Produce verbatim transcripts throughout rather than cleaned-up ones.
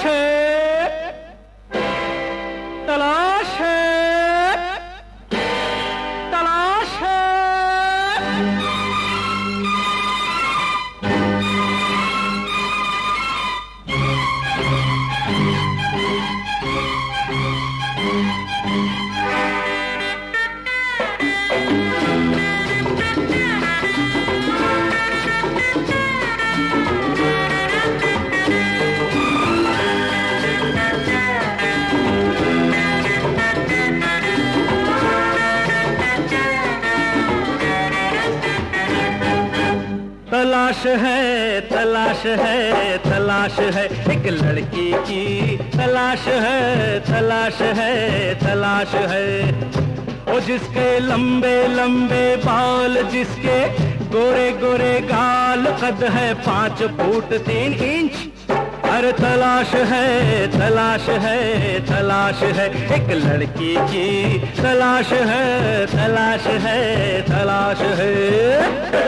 है, तलाश है, तलाश है। तलाश है, तलाश है, तलाश है, एक लड़की की तलाश है, तलाश है, तलाश है। ओ जिसके लंबे लंबे बाल, जिसके गोरे गोरे गाल, कद है पाँच फुट तीन इंच। अरे तलाश है, तलाश है, तलाश है, एक लड़की की तलाश है, तलाश है, तलाश है।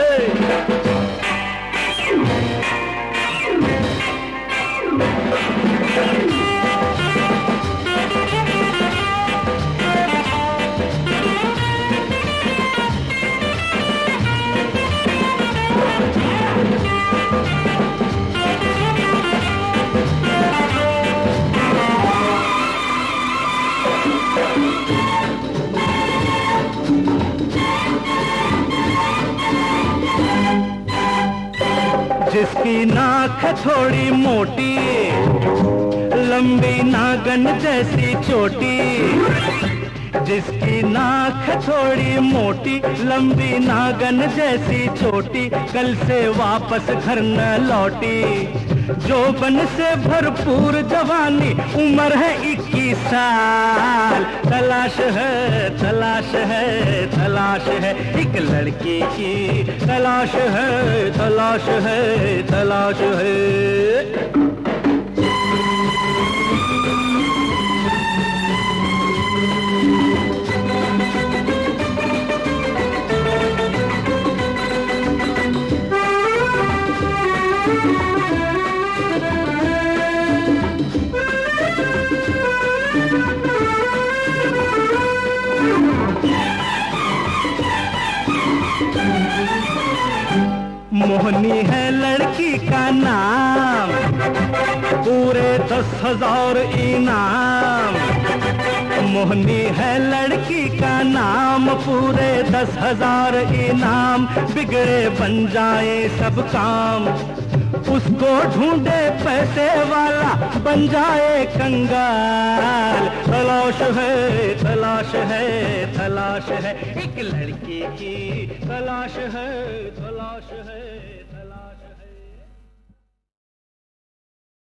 जिसकी नाक थोड़ी मोटी, लंबी नागन जैसी चोटी। जिसकी नाक थोड़ी मोटी, लंबी नागन जैसी छोटी, कल से वापस घर न लौटी। जोबन से भरपूर जवानी, उम्र है इक्कीस साल। तलाश है, तलाश है, तलाश है, एक लड़की की तलाश है, तलाश है, तलाश है। मोहनी है लड़की का नाम, पूरे दस हजार इनाम। मोहनी है लड़की का नाम, पूरे दस हजार इनाम। बिगड़े बन जाए सब काम, उसको ढूंढे पैसे वाला, बन जाए कंगाल। तलाश है, तलाश है, तलाश है, एक लड़की की तलाश है, तलाश है।